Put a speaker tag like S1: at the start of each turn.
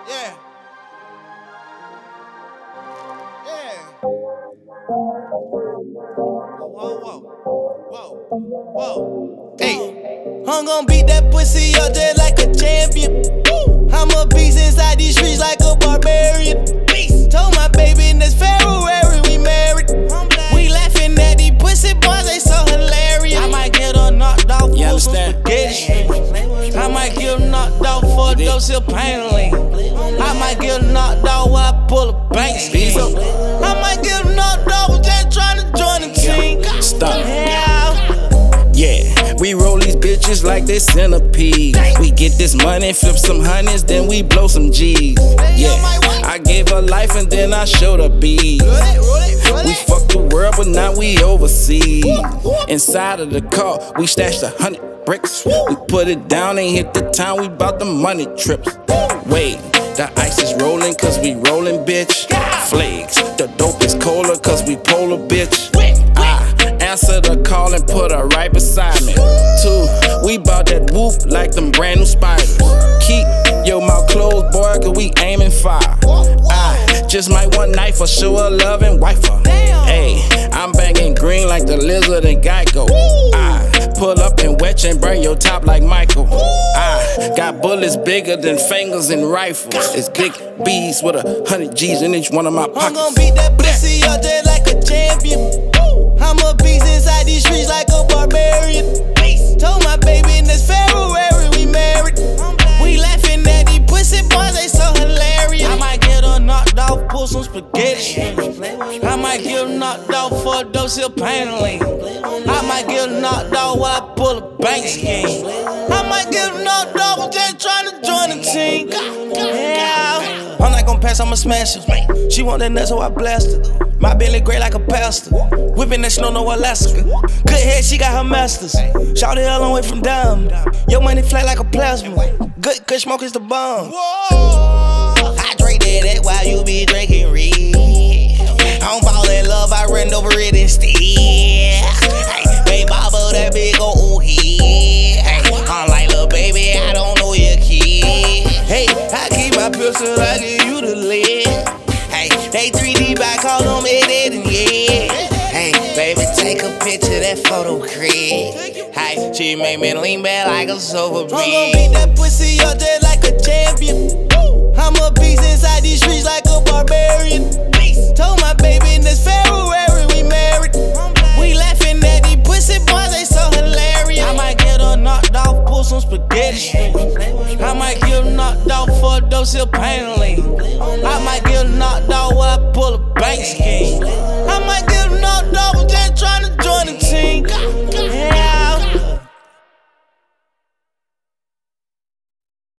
S1: Yeah. Yeah. Whoa. Hey. I'm gon' beat that pussy up just like a champion. I'm a beast inside these streets like a barbarian. Told my baby in this February we married. We laughing at these pussy boys, they so hilarious. I might get her knocked off for some spaghetti. I might get her knocked off for a dose of pain. I might get her knocked off while I pull a bank scheme. I might get her knocked off just trying to join the team.
S2: Stop. Yeah, we roll these bitches like they centipedes. We get this money, flip some honeys, then we blow some G's. Yeah, I gave her life and then I showed her bees. We fucked the world, but now we overseas. Inside of the car, we stashed 100 bricks. We put it down and hit the town, we bout the money trips. Wait, the ice is rolling cause we rolling, bitch. Flakes, the dope is colder cause we polar, bitch. Answer the call and put her right beside me. 2, we bout that whoop like them brand new spiders. Keep your mouth closed, boy, cause we aiming fire. I just might want knife for show her love and wife her. Hey, I'm banging green like the lizard and Geico. I pull up and wet and burn your top like Michael. I got bullets bigger than fingers and rifles. It's big B's with 100 G's in each one of my pockets.
S1: I'm gon' beat that pussy up just like a champion. I'm a beast inside these streets like a barbarian. Told my baby in this February we married. We laughing at these pussy boys, they so hilarious. I might get her knocked off, pull some spaghetti. I might get her knocked off for a dose of pain. I might get her knocked off while I pull a bank scheme. I might get her knocked off just trying to join the team. Yeah. I'm not gon' pass, I'ma smash her. She want that nut, so I blast her. My Bentley gray like a pastor. Whipping that snow, no Alaska. Good head, she got her masters. Shout the hell away from down. Your money flat like a plasma. Good smoke is the bomb. I drink that while you be drinking red. I don't fall in love, I run over it instead. Hey, baby, bobble that big old head. Hey, I'm like, little baby, I don't know your kid. Hey, I keep my pistol, I give you the lead. Hey, they 3D I call them Ed and yeah. Hey, baby, take a picture, that photo crib. Hey, she made me lean back like a sofa breeze. I'm gon' beat that pussy up just like a champion. I'm a beast inside these streets like a barbarian. Told my baby in this February we married. We laughing at these pussy boys, they so hilarious. I might get her knocked off, pull some spaghetti. I might get her knocked off for a dose of pain. I might get her knocked off while I pull a bank scheme. I might get her knocked off just trying to join the team.